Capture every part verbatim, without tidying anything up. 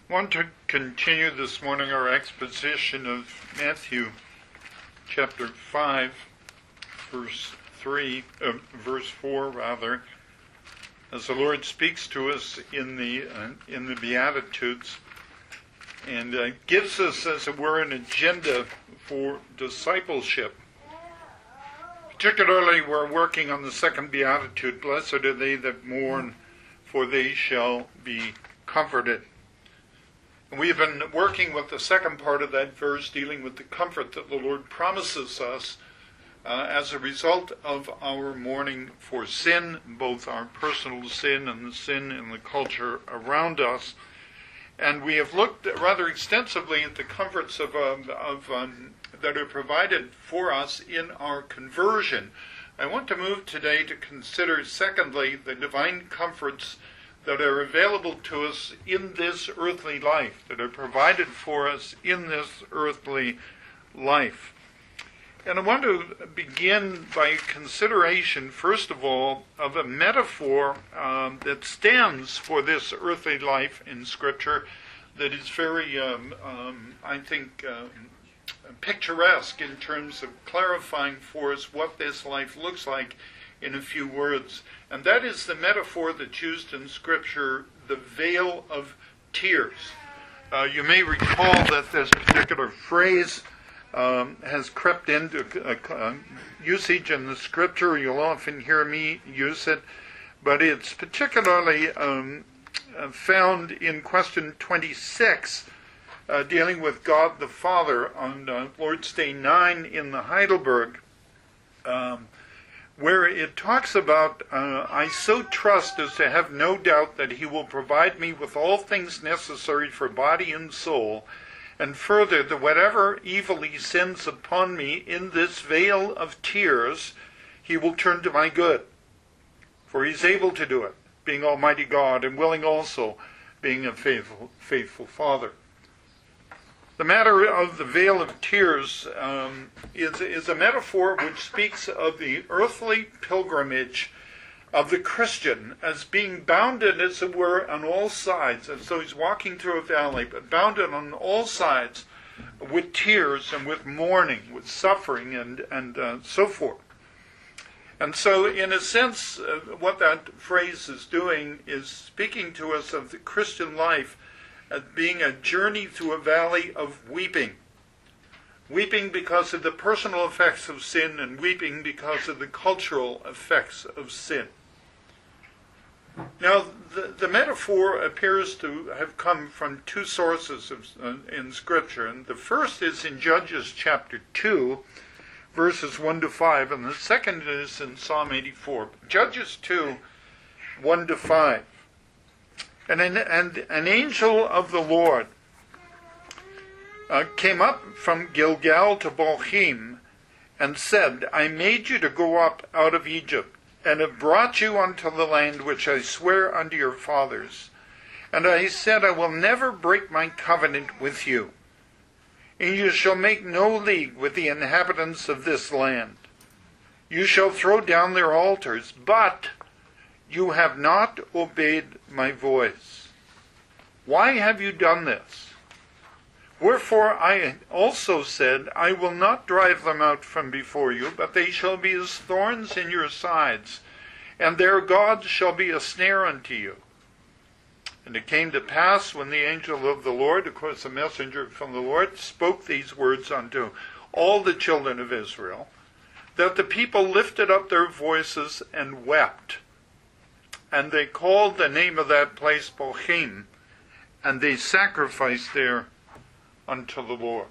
I want to continue this morning our exposition of Matthew chapter five, verse three, uh, verse four rather, as the Lord speaks to us in the uh, in the Beatitudes, and uh, gives us, as it were, an agenda for discipleship. Particularly, we're working on the second Beatitude, "Blessed are they that mourn, for they shall be comforted." We've been working with the second part of that verse, dealing with the comfort that the Lord promises us uh, as a result of our mourning for sin, both our personal sin and the sin in the culture around us. And we have looked rather extensively at the comforts of, um, of um, that are provided for us in our conversion. I want to move today to consider, secondly, the divine comforts that are available to us in this earthly life, that are provided for us in this earthly life. And I want to begin by consideration, first of all, of a metaphor um, that stands for this earthly life in Scripture that is very, um, um, I think, um, picturesque in terms of clarifying for us what this life looks like in a few words. And that is the metaphor that's used in Scripture, the veil of tears. Uh, you may recall that this particular phrase um, has crept into uh, uh, usage in the Scripture. You'll often hear me use it, but it's particularly um, uh, found in question twenty-six, uh, dealing with God the Father on uh, Lord's Day nine in the Heidelberg, um, where it talks about, uh, I so trust as to have no doubt that he will provide me with all things necessary for body and soul, and further, that whatever evil he sends upon me in this vale of tears, he will turn to my good. For he's able to do it, being Almighty God, and willing also, being a faithful, faithful Father. The matter of the veil of tears um, is, is a metaphor which speaks of the earthly pilgrimage of the Christian as being bounded, as it were, on all sides. And so he's walking through a valley, but bounded on all sides with tears and with mourning, with suffering, and, and uh, so forth. And so, in a sense, uh, what that phrase is doing is speaking to us of the Christian life as being a journey through a valley of weeping. Weeping because of the personal effects of sin, and weeping because of the cultural effects of sin. Now, the, the metaphor appears to have come from two sources of, uh, in Scripture. And the first is in Judges chapter two, verses one to five, and the second is in Psalm eighty-four. Judges two, one to five. And an, and an angel of the Lord uh, came up from Gilgal to Bochim and said, I made you to go up out of Egypt, and have brought you unto the land which I swear unto your fathers. And I said, I will never break my covenant with you, and you shall make no league with the inhabitants of this land. You shall throw down their altars, but you have not obeyed my voice. Why have you done this? Wherefore I also said, I will not drive them out from before you, but they shall be as thorns in your sides, and their gods shall be a snare unto you. And it came to pass, when the angel of the Lord, of course the messenger from the Lord, spoke these words unto all the children of Israel, that the people lifted up their voices and wept. And they called the name of that place Bochim, and they sacrificed there unto the Lord.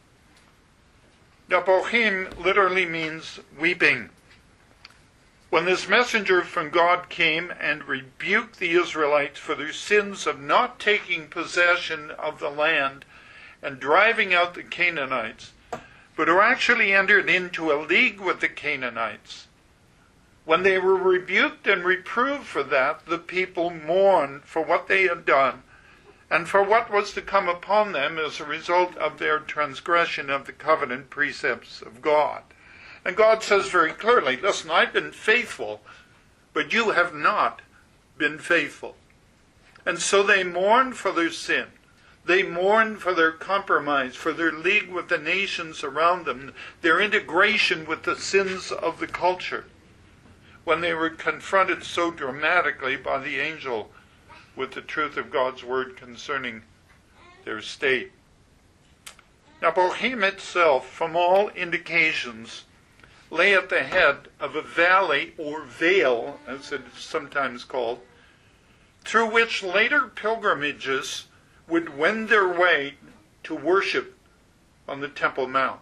Now, Bochim literally means weeping. When this messenger from God came and rebuked the Israelites for their sins of not taking possession of the land and driving out the Canaanites, but who actually entered into a league with the Canaanites, when they were rebuked and reproved for that, the people mourned for what they had done and for what was to come upon them as a result of their transgression of the covenant precepts of God. And God says very clearly, listen, I've been faithful, but you have not been faithful. And so they mourn for their sin. They mourn for their compromise, for their league with the nations around them, their integration with the sins of the culture, when they were confronted so dramatically by the angel with the truth of God's word concerning their state. Now, Bochim itself, from all indications, lay at the head of a valley or vale, as it is sometimes called, through which later pilgrimages would wend their way to worship on the Temple Mount,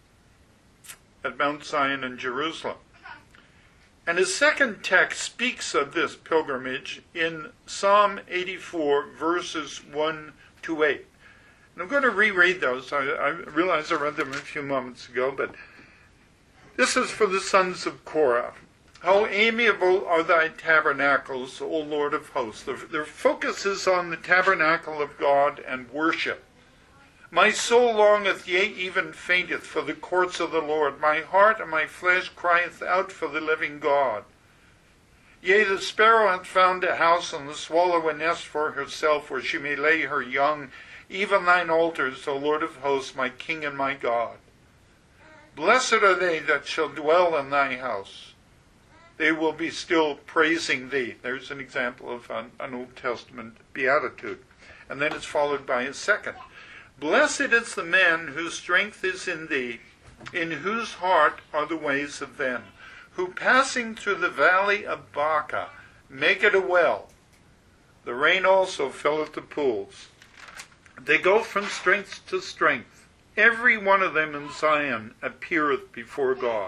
at Mount Zion in Jerusalem. And his second text speaks of this pilgrimage in Psalm eighty-four, verses one to eight. And I'm going to reread those. I, I realize I read them a few moments ago, but this is for the sons of Korah. How amiable are thy tabernacles, O Lord of hosts. Their, their focus is on the tabernacle of God and worship. My soul longeth, yea, even fainteth, for the courts of the Lord. My heart and my flesh crieth out for the living God. Yea, the sparrow hath found a house, and the swallow a nest for herself, where she may lay her young, even thine altars, O Lord of hosts, my King and my God. Blessed are they that shall dwell in thy house. They will be still praising thee. There's an example of an, an Old Testament beatitude. And then it's followed by a second. Blessed is the man whose strength is in thee, in whose heart are the ways of them, who passing through the valley of Baca make it a well. The rain also filleth the pools. They go from strength to strength. Every one of them in Zion appeareth before God.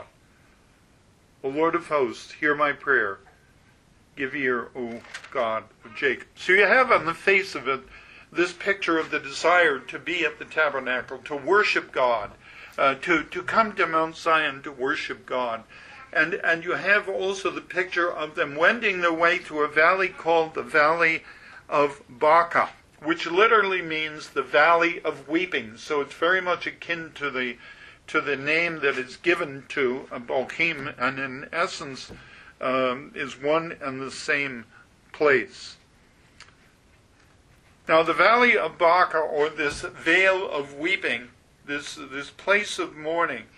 O Lord of hosts, hear my prayer. Give ear, O God of Jacob. So you have on the face of it this picture of the desire to be at the tabernacle, to worship God, uh, to, to come to Mount Zion to worship God. And, and you have also the picture of them wending their way through a valley called the Valley of Baca, which literally means the Valley of Weeping. So it's very much akin to the to the name that is given to Bochim, and in essence um, is one and the same place. Now the Valley of Baca, or this Vale of Weeping, this, this place of mourning,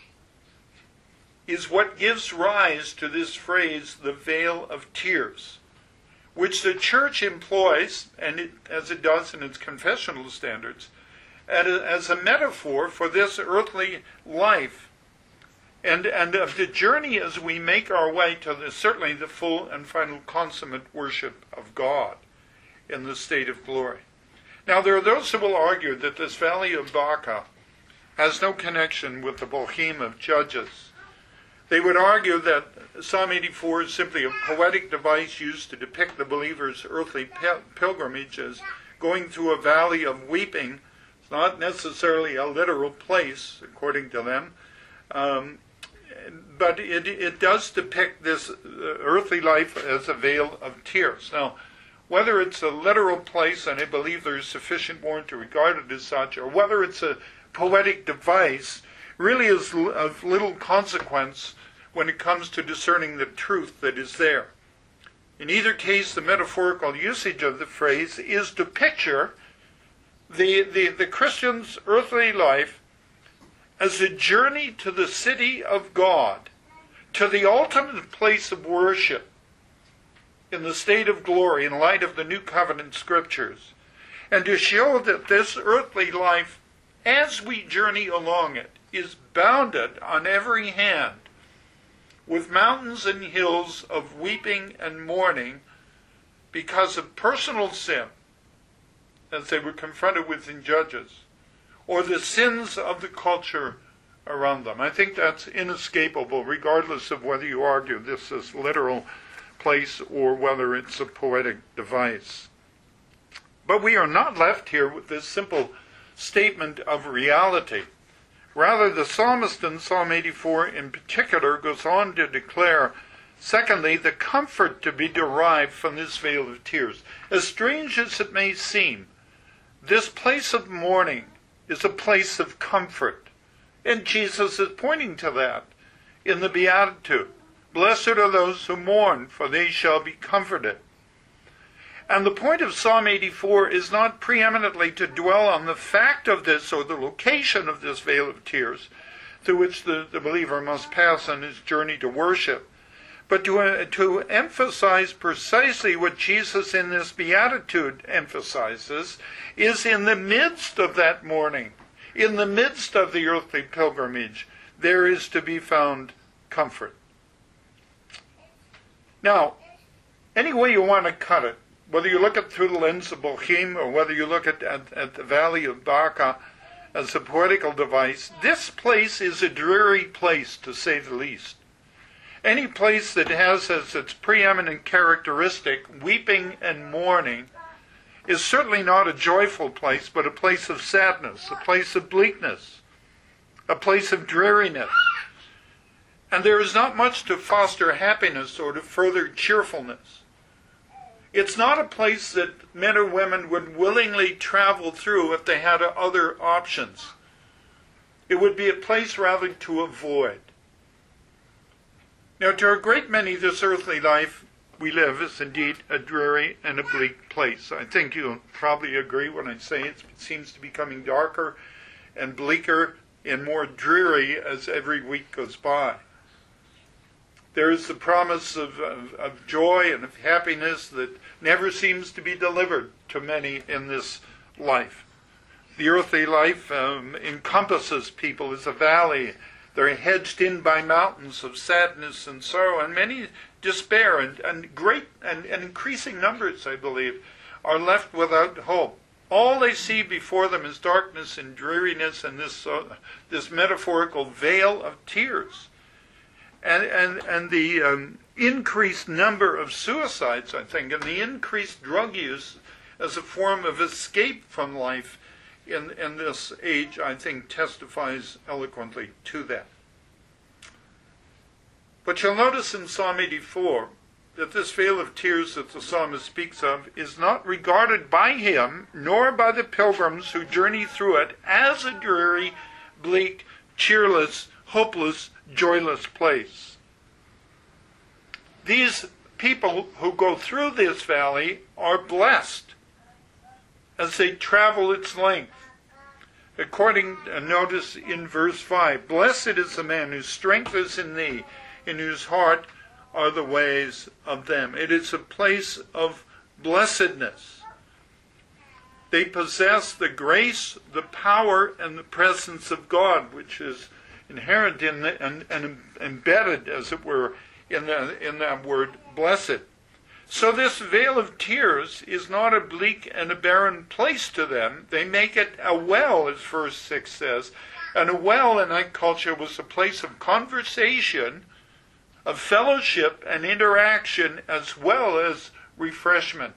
is what gives rise to this phrase, the Vale of Tears, which the church employs, and it, as it does in its confessional standards, as a metaphor for this earthly life, and, and of the journey as we make our way to the, certainly the full and final consummate worship of God in the state of glory. Now there are those who will argue that this Valley of Baca has no connection with the Bochim of Judges. They would argue that Psalm eighty-four is simply a poetic device used to depict the believer's earthly pilgrimage as going through a valley of weeping. It's not necessarily a literal place, according to them, um, but it, it does depict this earthly life as a vale of tears. Now, whether it's a literal place, and I believe there is sufficient warrant to regard it as such, or whether it's a poetic device, really is of little consequence when it comes to discerning the truth that is there. In either case, the metaphorical usage of the phrase is to picture the, the, the Christian's earthly life as a journey to the city of God, to the ultimate place of worship in the state of glory in light of the New Covenant Scriptures, and to show that this earthly life, as we journey along it, is bounded on every hand with mountains and hills of weeping and mourning because of personal sin, as they were confronted with in Judges, or the sins of the culture around them. I think that's inescapable, regardless of whether you argue this is literal place or whether it's a poetic device. But we are not left here with this simple statement of reality. Rather, the psalmist in Psalm eighty-four in particular goes on to declare, secondly, the comfort to be derived from this vale of tears. As strange as it may seem, this place of mourning is a place of comfort. And Jesus is pointing to that in the Beatitude. Blessed are those who mourn, for they shall be comforted. And the point of Psalm eighty-four is not preeminently to dwell on the fact of this or the location of this vale of tears through which the, the believer must pass on his journey to worship, but to, uh, to emphasize precisely what Jesus in this beatitude emphasizes is in the midst of that mourning, in the midst of the earthly pilgrimage, there is to be found comfort. Now, any way you want to cut it, whether you look at it through the lens of Bochim or whether you look at, at, at the Valley of Baca as a poetical device, this place is a dreary place, to say the least. Any place that has as its preeminent characteristic weeping and mourning is certainly not a joyful place, but a place of sadness, a place of bleakness, a place of dreariness. And there is not much to foster happiness or to further cheerfulness. It's not a place that men or women would willingly travel through if they had other options. It would be a place rather to avoid. Now, to a great many, this earthly life we live is indeed a dreary and a bleak place. I think you'll probably agree when I say it seems to be becoming darker and bleaker and more dreary as every week goes by. There is the promise of, of, of joy and of happiness that never seems to be delivered to many in this life. The earthly life um, encompasses people as a valley. They're hedged in by mountains of sadness and sorrow, and many despair, and, and great and, and increasing numbers, I believe, are left without hope. All they see before them is darkness and dreariness and this uh, this metaphorical veil of tears. And, and, and the um, increased number of suicides, I think, and the increased drug use as a form of escape from life in, in this age, I think, testifies eloquently to that. But you'll notice in Psalm eighty-four that this vale of tears that the psalmist speaks of is not regarded by him, nor by the pilgrims who journey through it, as a dreary, bleak, cheerless, hopeless, joyless place. These people who go through this valley are blessed as they travel its length. According, uh, notice in verse five, blessed is the man whose strength is in thee, in whose heart are the ways of them. It is a place of blessedness. They possess the grace, the power, and the presence of God, which is inherent in the, and, and embedded, as it were, in, the, in that word blessed. So this vale of tears is not a bleak and a barren place to them. They make it a well, as verse six says. And a well in that culture was a place of conversation, of fellowship and interaction, as well as refreshment.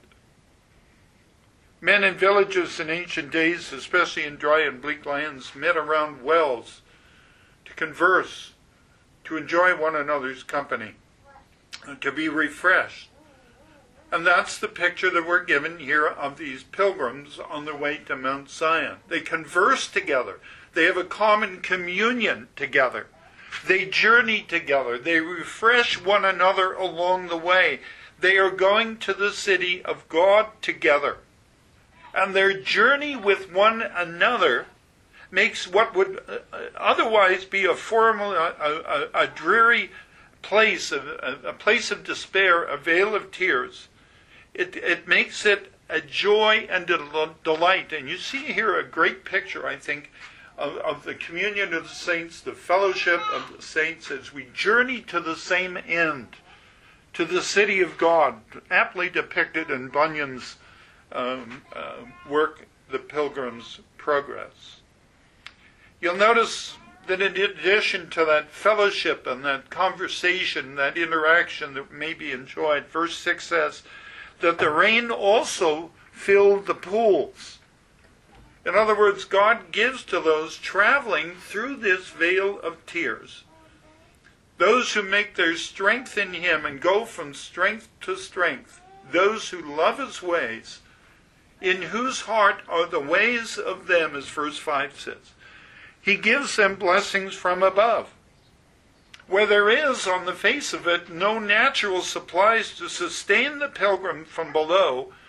Men in villages in ancient days, especially in dry and bleak lands, met around wells to converse, to enjoy one another's company, to be refreshed. And that's the picture that we're given here of these pilgrims on their way to Mount Zion. They converse together. They have a common communion together. They journey together. They refresh one another along the way. They are going to the city of God together. And their journey with one another makes what would otherwise be a formal, a, a, a dreary place, a, a place of despair, a vale of tears. It, it makes it a joy and a delight. And you see here a great picture, I think, of, of the communion of the saints, the fellowship of the saints as we journey to the same end, to the city of God, aptly depicted in Bunyan's um, uh, work, The Pilgrim's Progress. You'll notice that in addition to that fellowship and that conversation, that interaction that may be enjoyed, verse six says that the rain also filled the pools. In other words, God gives to those traveling through this vale of tears, those who make their strength in Him and go from strength to strength, those who love His ways, in whose heart are the ways of them, as verse five says. He gives them blessings from above, where there is, on the face of it, no natural supplies to sustain the pilgrim from below.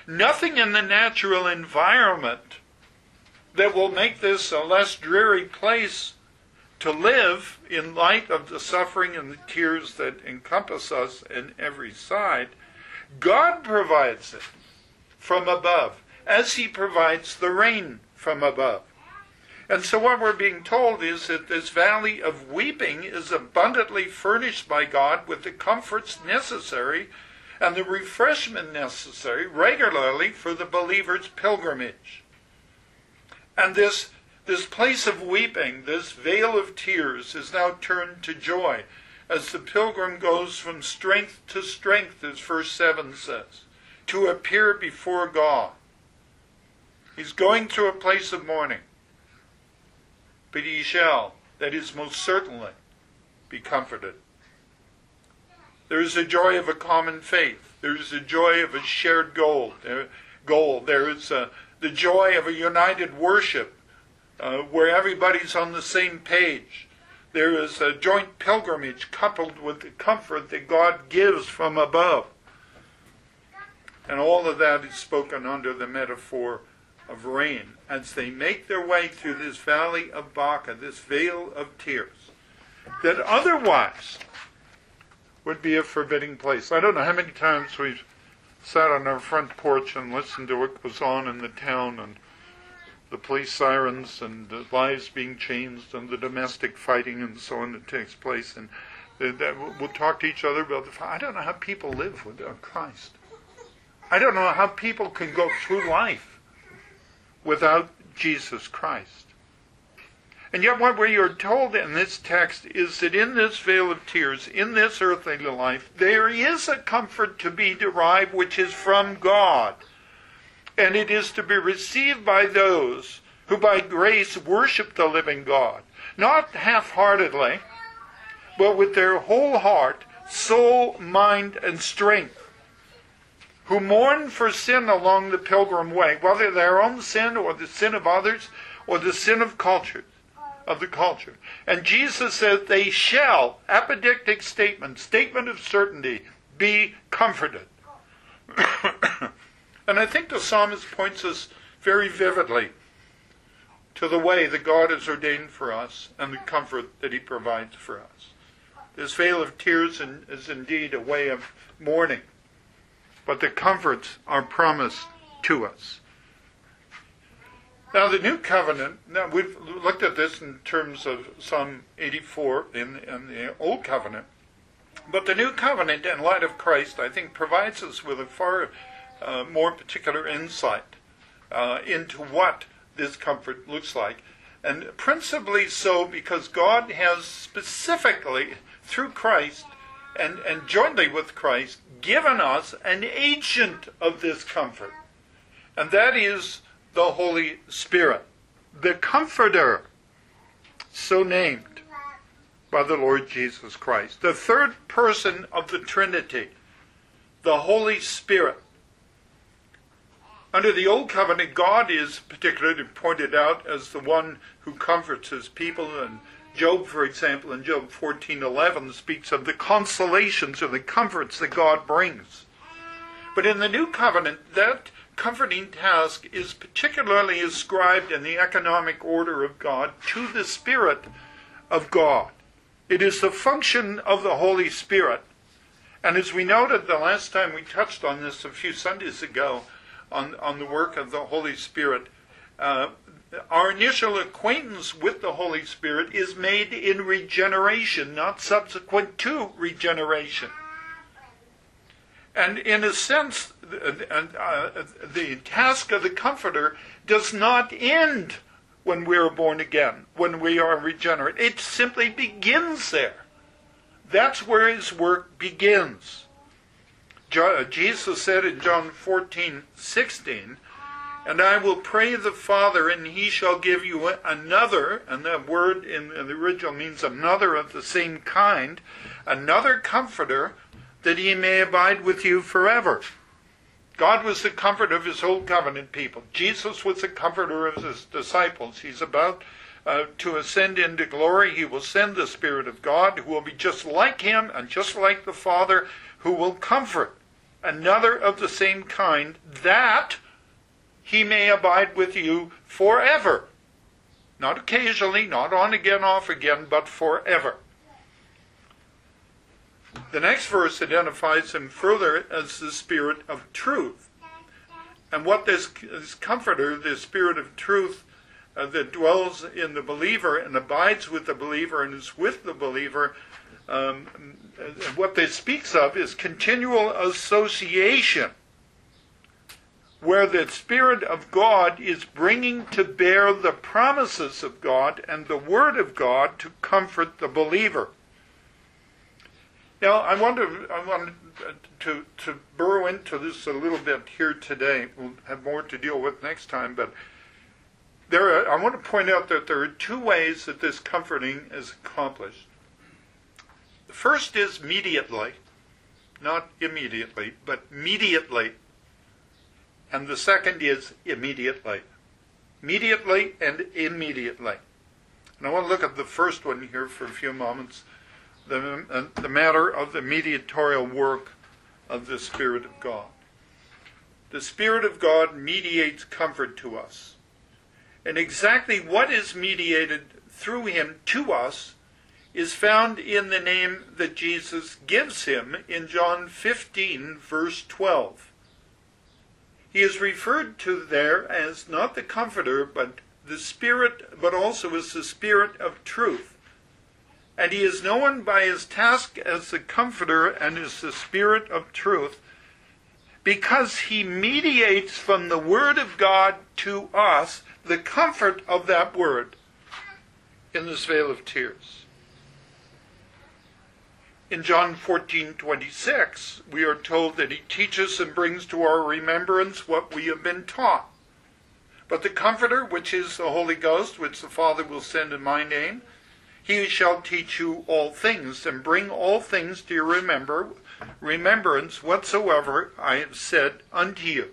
nothing in the natural environment that will make this a less dreary place to live in light of the suffering and the tears that encompass us in every side. God provides it from above, as he provides the rain from above. And so what we're being told is that this valley of weeping is abundantly furnished by God with the comforts necessary and the refreshment necessary regularly for the believer's pilgrimage. And this, this place of weeping, this vale of tears, is now turned to joy as the pilgrim goes from strength to strength, as verse seven says, to appear before God. He's going through a place of mourning, but he shall, that is most certainly, be comforted. There is a joy of a common faith. There is a joy of a shared goal. There, goal. There is a, the joy of a united worship uh, where everybody's on the same page. There is a joint pilgrimage coupled with the comfort that God gives from above. And all of that is spoken under the metaphor of rain as they make their way through this valley of Baca, this vale of tears, that otherwise would be a forbidding place. I don't know how many times we've sat on our front porch and listened to what goes on in the town, and the police sirens and the lives being changed and the domestic fighting and so on that takes place. And we'll talk to each other about the fact, I don't know how people live without Christ. I don't know how people can go through life without Jesus Christ. And yet what we are told in this text is that in this vale of tears, in this earthly life, there is a comfort to be derived which is from God. And it is to be received by those who by grace worship the living God, not half-heartedly, but with their whole heart, soul, mind, and strength, who mourn for sin along the pilgrim way, whether their own sin or the sin of others or the sin of culture, of the culture. And Jesus says they shall, apodictic statement, statement of certainty, be comforted. And I think the psalmist points us very vividly to the way that God has ordained for us and the comfort that he provides for us. This vale of tears is indeed a way of mourning, but the comforts are promised to us. Now the New Covenant, now we've looked at this in terms of Psalm eighty-four in, in the Old Covenant, but the New Covenant, in light of Christ, I think provides us with a far uh, more particular insight uh, into what this comfort looks like. And principally so because God has specifically, through Christ and, and jointly with Christ, given us an agent of this comfort. And that is the Holy Spirit, the Comforter, so named by the Lord Jesus Christ. The third person of the Trinity, the Holy Spirit. Under the Old Covenant, God is particularly pointed out as the one who comforts his people. And Job, for example, in Job fourteen eleven, speaks of the consolations or the comforts that God brings. But in the New Covenant, that comforting task is particularly ascribed in the economic order of God to the Spirit of God. It is the function of the Holy Spirit. And as we noted the last time we touched on this a few Sundays ago, on, on the work of the Holy Spirit, uh, our initial acquaintance with the Holy Spirit is made in regeneration, not subsequent to regeneration. And in a sense, uh, the task of the Comforter does not end when we are born again, when we are regenerate. It simply begins there. That's where his work begins. Jesus said in John fourteen sixteen, "And I will pray the Father, and he shall give you another," and that word in the original means another of the same kind, "another Comforter, that he may abide with you forever." God was the comfort of his Old Covenant people. Jesus was the comforter of his disciples. He's about uh, to ascend into glory. He will send the Spirit of God, who will be just like him and just like the Father, who will comfort another of the same kind, that he may abide with you forever. Not occasionally, not on again, off again, but forever. The next verse identifies him further as the Spirit of truth. And what this, this Comforter, the Spirit of truth, uh, that dwells in the believer and abides with the believer and is with the believer, um, what this speaks of is continual association, where the Spirit of God is bringing to bear the promises of God and the Word of God to comfort the believer. Now, I want to, I want to, to burrow into this a little bit here today. We'll have more to deal with next time, but there are, I want to point out that there are two ways that this comforting is accomplished. The first is mediately, not immediately, but mediately. And the second is immediately. Immediately and immediately. And I want to look at the first one here for a few moments. The, uh, the matter of the mediatorial work of the Spirit of God. The Spirit of God mediates comfort to us. And exactly what is mediated through him to us is found in the name that Jesus gives him in John fifteen, verse twelve. He is referred to there as not the Comforter, but the Spirit, but also as the Spirit of truth. And he is known by his task as the Comforter and as the Spirit of truth because he mediates from the Word of God to us the comfort of that Word in this vale of tears. In John fourteen twenty-six, we are told that he teaches and brings to our remembrance what we have been taught. But the Comforter, which is the Holy Ghost, which the Father will send in my name, he shall teach you all things, and bring all things to your remember, remembrance whatsoever I have said unto you.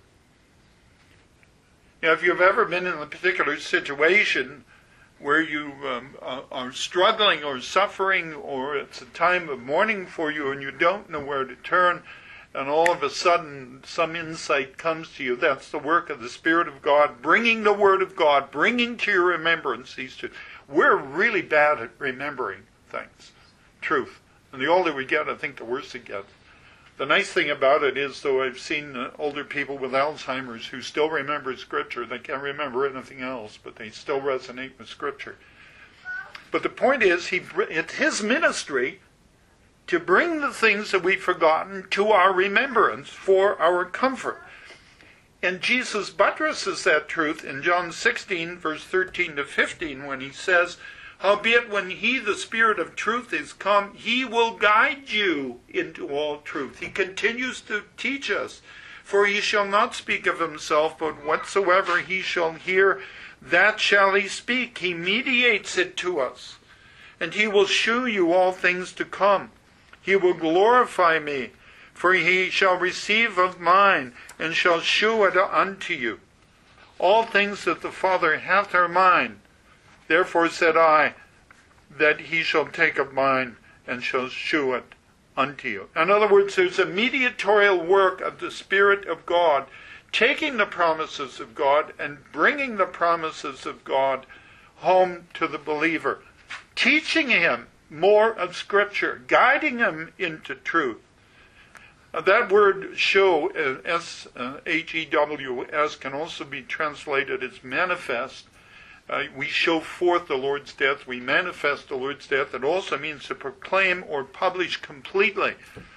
Now, if you've ever been in a particular situation where you um, are struggling or suffering, or it's a time of mourning for you and you don't know where to turn, and all of a sudden some insight comes to you, that's the work of the Spirit of God, bringing the Word of God, bringing to your remembrance these two. We're really bad at remembering things, truth. And the older we get, I think the worse it gets. The nice thing about it is, though, I've seen uh, older people with Alzheimer's who still remember Scripture. They can't remember anything else, but they still resonate with Scripture. But the point is, he, it's his ministry to bring the things that we've forgotten to our remembrance for our comfort. And Jesus buttresses that truth in John sixteen, verse thirteen to fifteen, when he says, howbeit when he, the Spirit of truth, is come, he will guide you into all truth. He continues to teach us. For he shall not speak of himself, but whatsoever he shall hear, that shall he speak. He mediates it to us. And he will shew you all things to come. He will glorify me, for he shall receive of mine, and shall shew it unto you. All things that the Father hath are mine. Therefore said I, that he shall take of mine, and shall shew it unto you. In other words, there's a mediatorial work of the Spirit of God, taking the promises of God and bringing the promises of God home to the believer, teaching him more of Scripture, guiding him into truth. Uh, that word show, uh, S H E W S, can also be translated as manifest. Uh, we show forth the Lord's death. We manifest the Lord's death. It also means to proclaim or publish completely.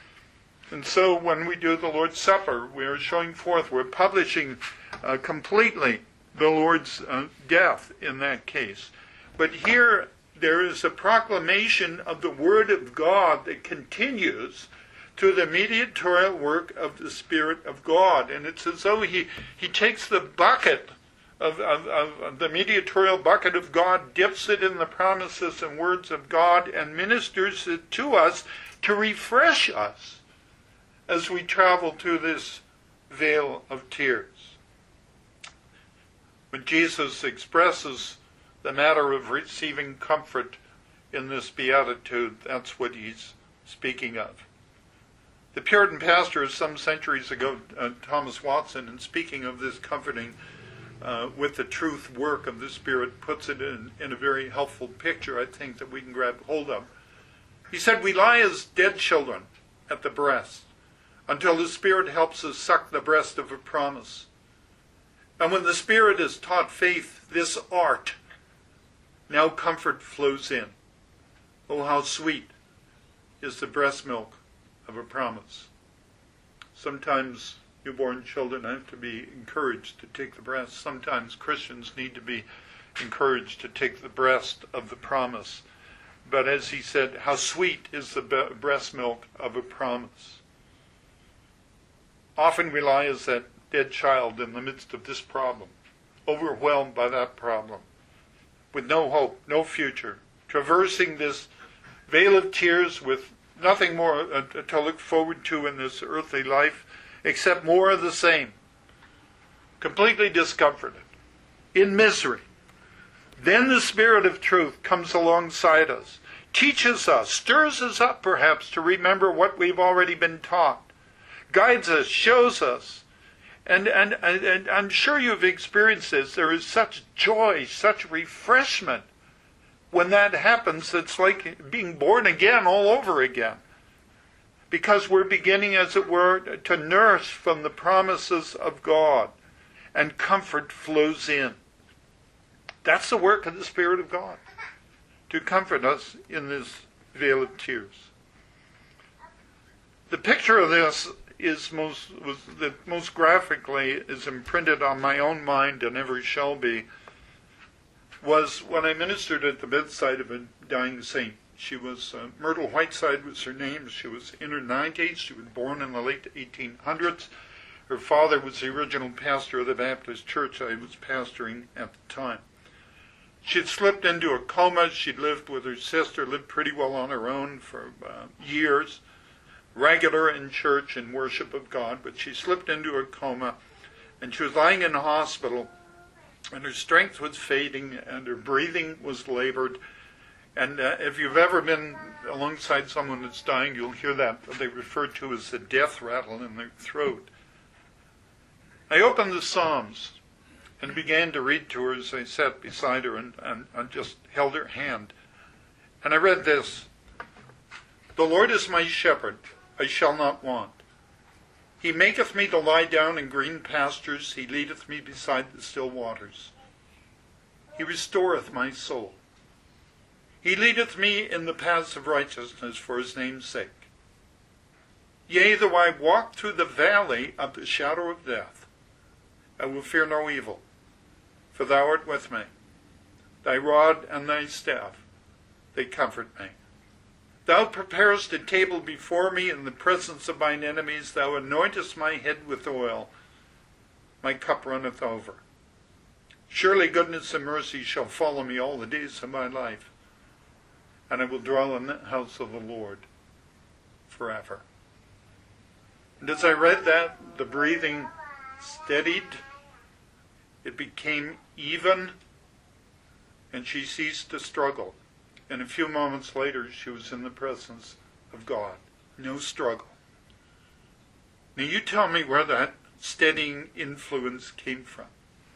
And so when we do the Lord's Supper, we are showing forth, we're publishing uh, completely the Lord's uh, death in that case. But here there is a proclamation of the Word of God that continues to the mediatorial work of the Spirit of God. And it's as though he, he takes the bucket of, of, of the mediatorial bucket of God, dips it in the promises and words of God, and ministers it to us to refresh us as we travel through this vale of tears. When Jesus expresses the matter of receiving comfort in this beatitude, that's what he's speaking of. The Puritan pastor some centuries ago, uh, Thomas Watson, in speaking of this comforting uh, with the truth work of the Spirit, puts it in, in a very helpful picture, I think, that we can grab hold of. He said, we lie as dead children at the breast until the Spirit helps us suck the breast of a promise. And when the Spirit has taught faith this art, now comfort flows in. Oh, how sweet is the breast milk of a promise. Sometimes newborn children have to be encouraged to take the breast. Sometimes Christians need to be encouraged to take the breast of the promise. But as he said, how sweet is the breast milk of a promise. Often we lie as that dead child in the midst of this problem, overwhelmed by that problem, with no hope, no future, traversing this vale of tears with nothing more uh, to look forward to in this earthly life except more of the same, completely discomforted, in misery. Then the Spirit of truth comes alongside us, teaches us, stirs us up perhaps to remember what we've already been taught, guides us, shows us. And, and, and, and I'm sure you've experienced this. There is such joy, such refreshment when that happens. It's like being born again all over again. Because we're beginning, as it were, to nurse from the promises of God. And comfort flows in. That's the work of the Spirit of God, to comfort us in this vale of tears. The picture of this is most was that most graphically is imprinted on my own mind and ever shall be, was when I ministered at the bedside of a dying saint. She was uh, Myrtle Whiteside was her name. She was in her nineties. She was born in the late eighteen hundreds. Her father was the original pastor of the Baptist church I was pastoring at the time. She had slipped into a coma. She'd lived with her sister, lived pretty well on her own for uh, years, regular in church and worship of God, but she slipped into a coma, and she was lying in the hospital, and her strength was fading, and her breathing was labored. And uh, if you've ever been alongside someone that's dying, you'll hear that what they refer to as the death rattle in their throat. I opened the Psalms and began to read to her as I sat beside her and, and, and just held her hand. And I read this: The Lord is my shepherd, I shall not want. He maketh me to lie down in green pastures. He leadeth me beside the still waters. He restoreth my soul. He leadeth me in the paths of righteousness for his name's sake. Yea, though I walk through the valley of the shadow of death, I will fear no evil, for thou art with me. Thy rod and thy staff, they comfort me. Thou preparest a table before me in the presence of mine enemies. Thou anointest my head with oil. My cup runneth over. Surely goodness and mercy shall follow me all the days of my life, and I will dwell in the house of the Lord forever. And as I read that, the breathing steadied. It became even, and she ceased to struggle. And a few moments later, she was in the presence of God. No struggle. Now you tell me where that steadying influence came from.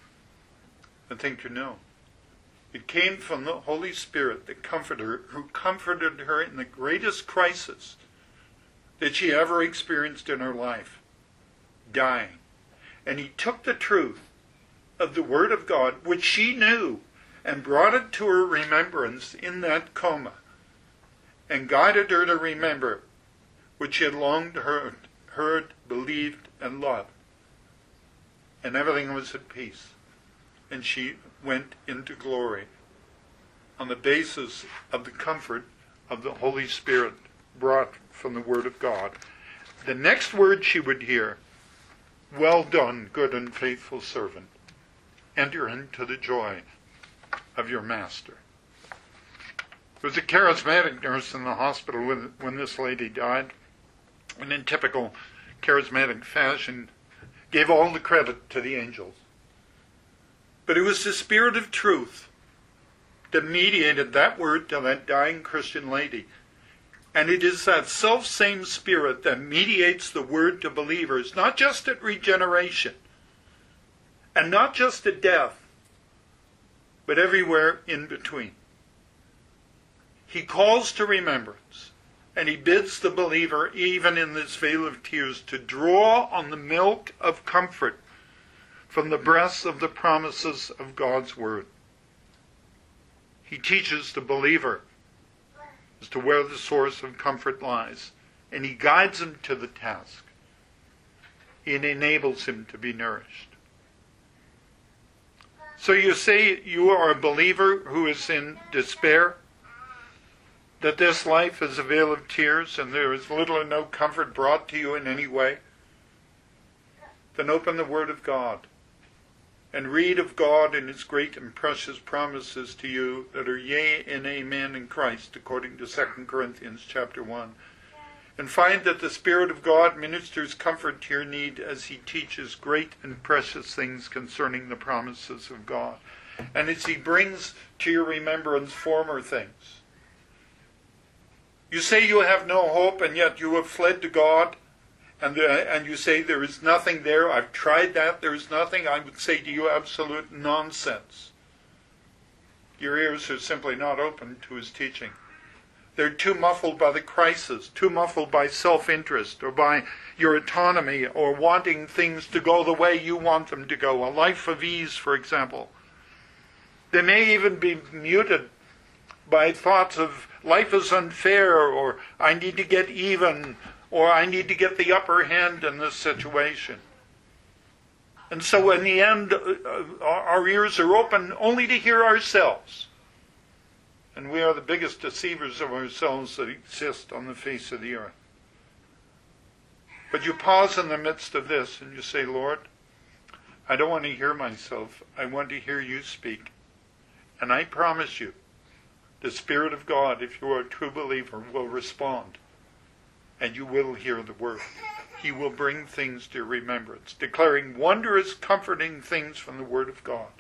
I think you know. It came from the Holy Spirit, the Comforter, who comforted her in the greatest crisis that she ever experienced in her life, dying. And he took the truth of the Word of God, which she knew, and brought it to her remembrance in that coma, and guided her to remember which she had longed heard, heard, believed, and loved. And everything was at peace. And she went into glory on the basis of the comfort of the Holy Spirit brought from the Word of God. The next word she would hear, well done, good and faithful servant. Enter into the joy of your master. There was a charismatic nurse in the hospital when, when this lady died, and in typical charismatic fashion gave all the credit to the angels. But it was the Spirit of truth that mediated that word to that dying Christian lady. And it is that self-same Spirit that mediates the word to believers, not just at regeneration, and not just at death, but everywhere in between. He calls to remembrance, and he bids the believer, even in this vale of tears, to draw on the milk of comfort from the breasts of the promises of God's word. He teaches the believer as to where the source of comfort lies, and he guides him to the task. He enables him to be nourished. So you say you are a believer who is in despair, that this life is a vale of tears and there is little or no comfort brought to you in any way? Then open the Word of God and read of God and His great and precious promises to you that are yea and amen in Christ, according to Second Corinthians chapter one. And find that the Spirit of God ministers comfort to your need as He teaches great and precious things concerning the promises of God. And as He brings to your remembrance former things. You say you have no hope, and yet you have fled to God. And, uh, and you say there is nothing there. I've tried that. There is nothing. I would say to you, absolute nonsense. Your ears are simply not open to His teaching. They're too muffled by the crisis, too muffled by self-interest or by your autonomy or wanting things to go the way you want them to go. A life of ease, for example. They may even be muted by thoughts of life is unfair, or I need to get even, or I need to get the upper hand in this situation. And so in the end, uh, our ears are open only to hear ourselves. And we are the biggest deceivers of ourselves that exist on the face of the earth. But you pause in the midst of this and you say, Lord, I don't want to hear myself. I want to hear you speak. And I promise you, the Spirit of God, if you are a true believer, will respond. And you will hear the word. He will bring things to remembrance, declaring wondrous, comforting things from the Word of God.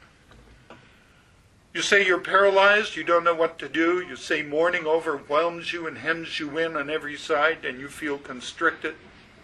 You say you're paralyzed, you don't know what to do. You say mourning overwhelms you and hems you in on every side, and you feel constricted.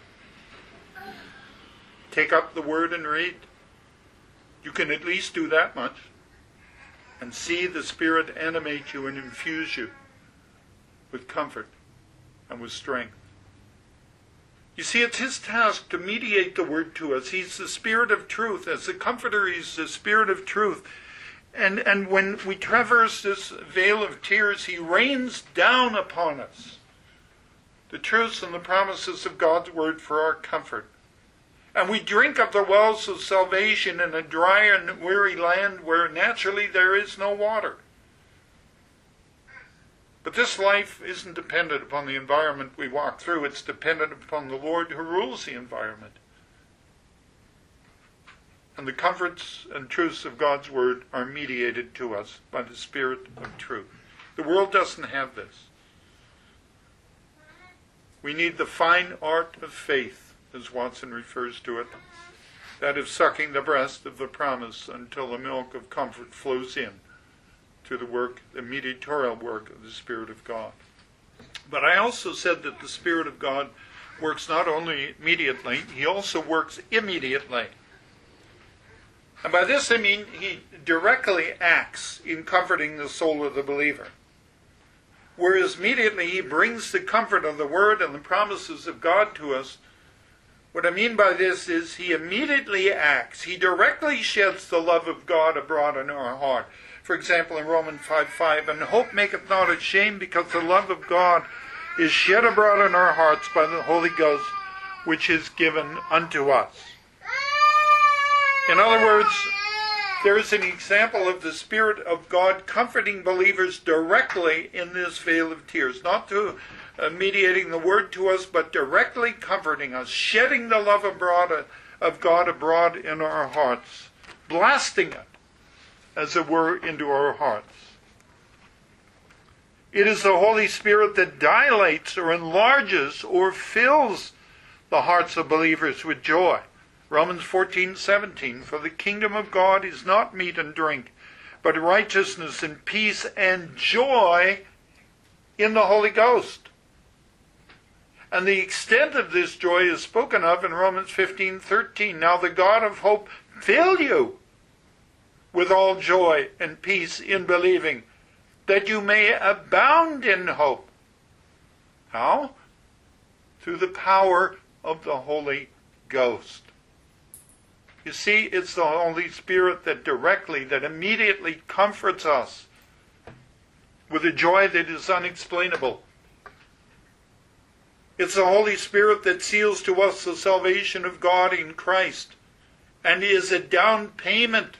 Take up the Word and read. You can at least do that much. And see the Spirit animate you and infuse you with comfort and with strength. You see, it's His task to mediate the Word to us. He's the Spirit of truth. As the Comforter, He's the Spirit of truth. And, and when we traverse this vale of tears, He rains down upon us the truths and the promises of God's Word for our comfort. And we drink of the wells of salvation in a dry and weary land where naturally there is no water. But this life isn't dependent upon the environment we walk through. It's dependent upon the Lord who rules the environment. And the comforts and truths of God's Word are mediated to us by the Spirit of truth. The world doesn't have this. We need the fine art of faith, as Watson refers to it, that of sucking the breast of the promise until the milk of comfort flows in to the work, the mediatorial work of the Spirit of God. But I also said that the Spirit of God works not only immediately, He also works immediately. And by this I mean He directly acts in comforting the soul of the believer. Whereas immediately He brings the comfort of the Word and the promises of God to us, what I mean by this is He immediately acts. He directly sheds the love of God abroad in our heart. For example, in Romans five five, and hope maketh not ashamed, because the love of God is shed abroad in our hearts by the Holy Ghost, which is given unto us. In other words, there is an example of the Spirit of God comforting believers directly in this vale of tears. Not to uh, mediating the Word to us, but directly comforting us, shedding the love abroad uh, of God abroad in our hearts, blasting it, as it were, into our hearts. It is the Holy Spirit that dilates or enlarges or fills the hearts of believers with joy. Romans fourteen seventeen, for the kingdom of God is not meat and drink, but righteousness and peace and joy in the Holy Ghost. And the extent of this joy is spoken of in Romans fifteen thirteen. Now the God of hope fill you with all joy and peace in believing, that you may abound in hope. How? Through the power of the Holy Ghost. You see, it's the Holy Spirit that directly, that immediately comforts us with a joy that is unexplainable. It's the Holy Spirit that seals to us the salvation of God in Christ and is a down payment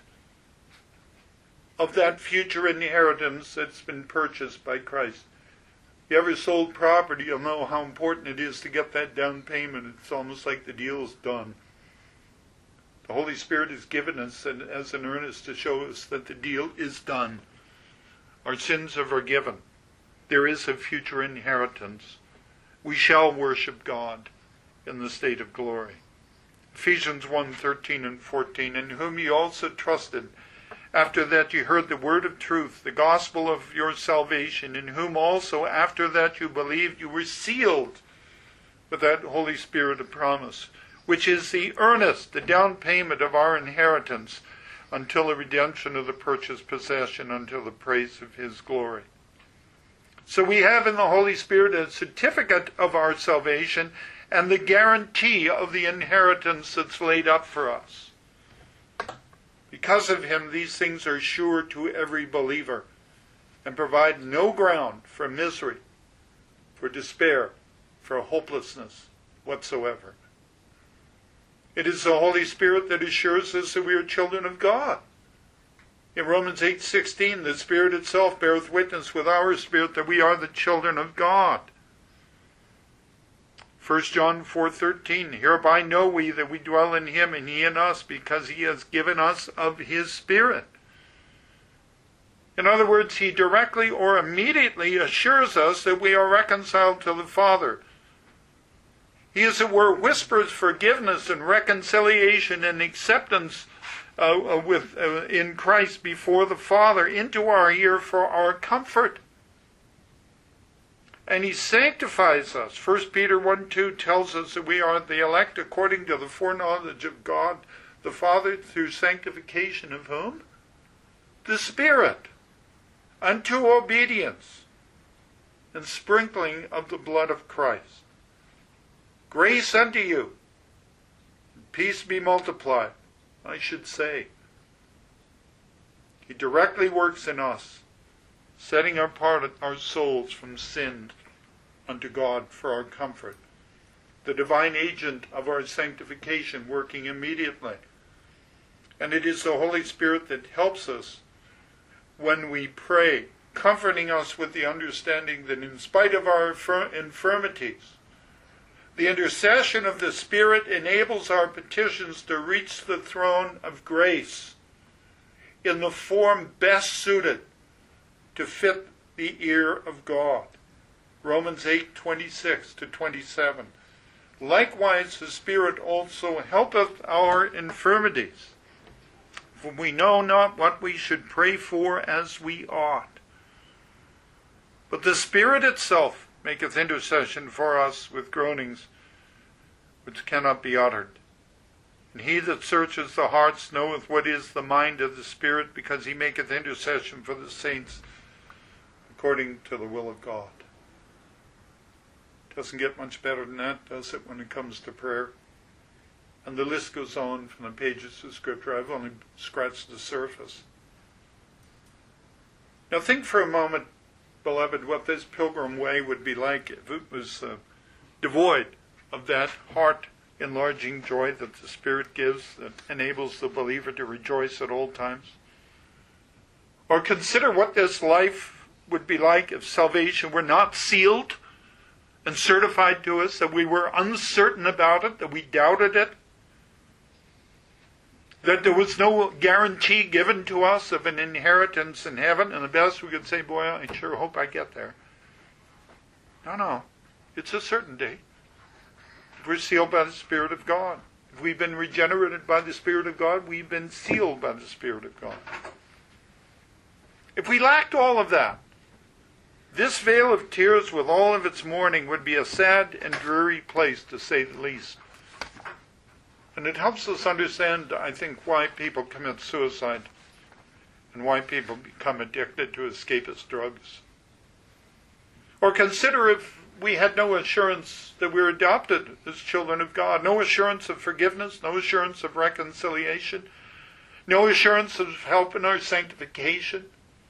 of that future inheritance that's been purchased by Christ. If you ever sold property, you'll know how important it is to get that down payment. It's almost like the deal is done. The Holy Spirit has given us as an earnest to show us that the deal is done. Our sins are forgiven. There is a future inheritance. We shall worship God in the state of glory. Ephesians one thirteen and fourteen, in whom you also trusted, after that you heard the word of truth, the gospel of your salvation, in whom also after that you believed, you were sealed with that Holy Spirit of promise, which is the earnest, the down payment of our inheritance, until the redemption of the purchased possession, until the praise of his glory. So we have in the Holy Spirit a certificate of our salvation and the guarantee of the inheritance that's laid up for us. Because of him, these things are sure to every believer and provide no ground for misery, for despair, for hopelessness whatsoever. It is the Holy Spirit that assures us that we are children of God. In Romans eight sixteen, the Spirit itself beareth witness with our spirit that we are the children of God. First John four thirteen, hereby know we that we dwell in him and he in us, because he has given us of his Spirit. In other words, he directly or immediately assures us that we are reconciled to the Father. He, as it were, whispers forgiveness and reconciliation and acceptance uh, uh, with uh, in Christ before the Father into our ear for our comfort. And he sanctifies us. First Peter one two tells us that we are the elect according to the foreknowledge of God the Father through sanctification of whom? The Spirit, unto obedience and sprinkling of the blood of Christ. Grace unto you, and peace be multiplied, I should say. He directly works in us, setting apart our souls from sin unto God for our comfort. The divine agent of our sanctification working immediately. And it is the Holy Spirit that helps us when we pray, comforting us with the understanding that in spite of our infirmities, the intercession of the Spirit enables our petitions to reach the throne of grace in the form best suited to fit the ear of God. Romans eight twenty-six to twenty-seven. Likewise, the Spirit also helpeth our infirmities, for we know not what we should pray for as we ought. But the Spirit itself maketh intercession for us with groanings which cannot be uttered. And he that searcheth the hearts knoweth what is the mind of the Spirit, because he maketh intercession for the saints according to the will of God. Doesn't get much better than that, does it, when it comes to prayer? And the list goes on from the pages of Scripture. I've only scratched the surface. Now think for a moment, beloved, what this pilgrim way would be like if it was uh, devoid of that heart-enlarging joy that the Spirit gives, that enables the believer to rejoice at all times. Or consider what this life would be like if salvation were not sealed and certified to us, that we were uncertain about it, that we doubted it, that there was no guarantee given to us of an inheritance in heaven, and the best we could say, boy, I sure hope I get there. No, no. It's a certainty. If we're sealed by the Spirit of God. If we've been regenerated by the Spirit of God, we've been sealed by the Spirit of God. If we lacked all of that, This vale of tears, with all of its mourning, would be a sad and dreary place, to say the least. And it helps us understand, I think, why people commit suicide and why people become addicted to escapist drugs. Or consider if we had no assurance that we're adopted as children of God, no assurance of forgiveness, no assurance of reconciliation, no assurance of help in our sanctification,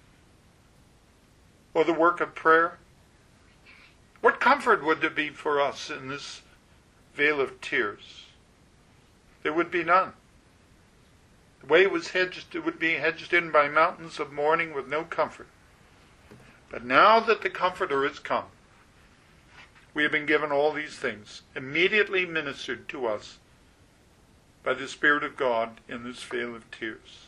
or the work of prayer. What comfort would there be for us in this vale of tears? There would be none. The way it was hedged, it would be hedged in by mountains of mourning with no comfort. But now that the Comforter has come, we have been given all these things, immediately ministered to us by the Spirit of God in this vale of tears.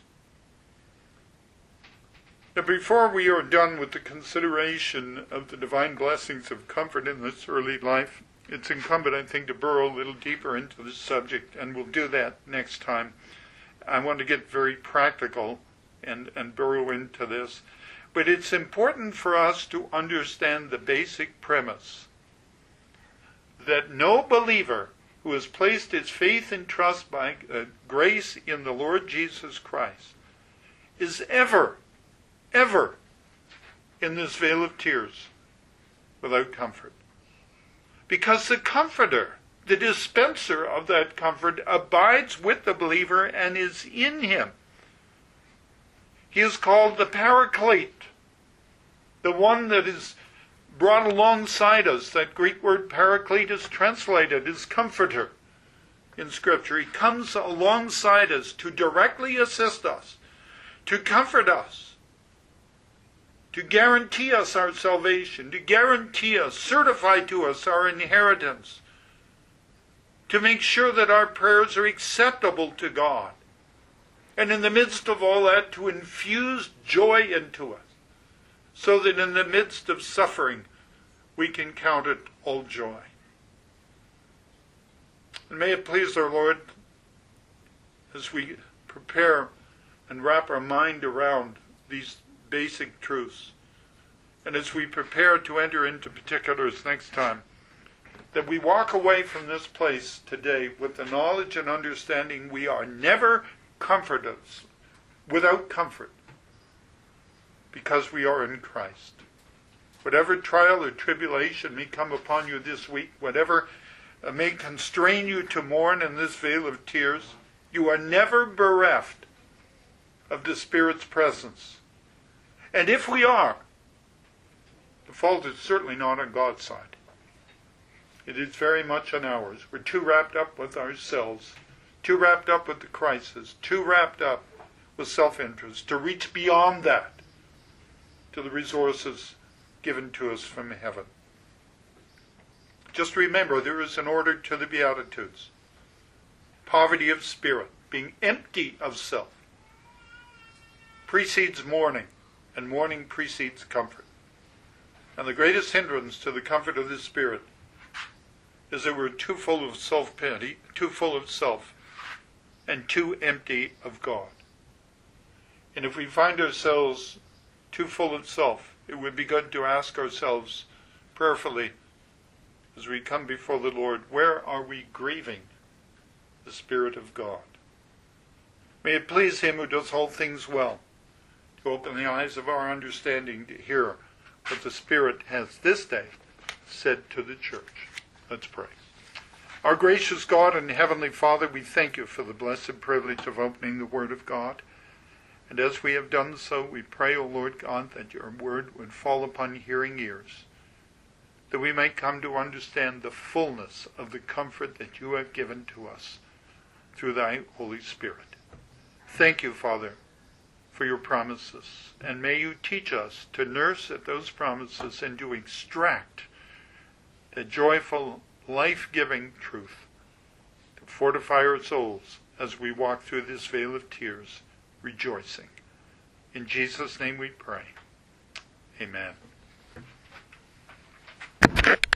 Now, before we are done with the consideration of the divine blessings of comfort in this early life, it's incumbent, I think, to burrow a little deeper into this subject, and we'll do that next time. I want to get very practical and, and burrow into this. But it's important for us to understand the basic premise that no believer who has placed his faith and trust by uh, grace in the Lord Jesus Christ is ever, ever in this vale of tears without comfort. Because the Comforter, the dispenser of that comfort, abides with the believer and is in him. He is called the Paraclete, the one that is brought alongside us. That Greek word Paraclete is translated as comforter in Scripture. He comes alongside us to directly assist us, to comfort us, to guarantee us our salvation, to guarantee us, certify to us our inheritance, to make sure that our prayers are acceptable to God, and in the midst of all that, to infuse joy into us, so that in the midst of suffering, we can count it all joy. And may it please our Lord, as we prepare and wrap our mind around these basic truths, and as we prepare to enter into particulars next time, that we walk away from this place today with the knowledge and understanding we are never comforted without comfort, because we are in Christ. Whatever trial or tribulation may come upon you this week, whatever may constrain you to mourn in this vale of tears, you are never bereft of the Spirit's presence. And if we are, the fault is certainly not on God's side. It is very much on ours. We're too wrapped up with ourselves, too wrapped up with the crisis, too wrapped up with self-interest to reach beyond that to the resources given to us from heaven. Just remember, there is an order to the Beatitudes. Poverty of spirit, being empty of self, precedes mourning, and mourning precedes comfort. And the greatest hindrance to the comfort of the Spirit is that we're too full of self-pity, too full of self, and too empty of God. And if we find ourselves too full of self, it would be good to ask ourselves prayerfully, as we come before the Lord, where are we grieving the Spirit of God? May it please Him who does all things well to open the eyes of our understanding to hear what the Spirit has this day said to the church. Let's pray. Our gracious God and Heavenly Father, we thank you for the blessed privilege of opening the Word of God. And as we have done so, we pray, O Lord God, that your Word would fall upon hearing ears, that we may come to understand the fullness of the comfort that you have given to us through thy Holy Spirit. Thank you, Father, for your promises, and may you teach us to nurse at those promises and to extract the joyful, life-giving truth to fortify our souls as we walk through this vale of tears, rejoicing. In Jesus' name we pray. Amen.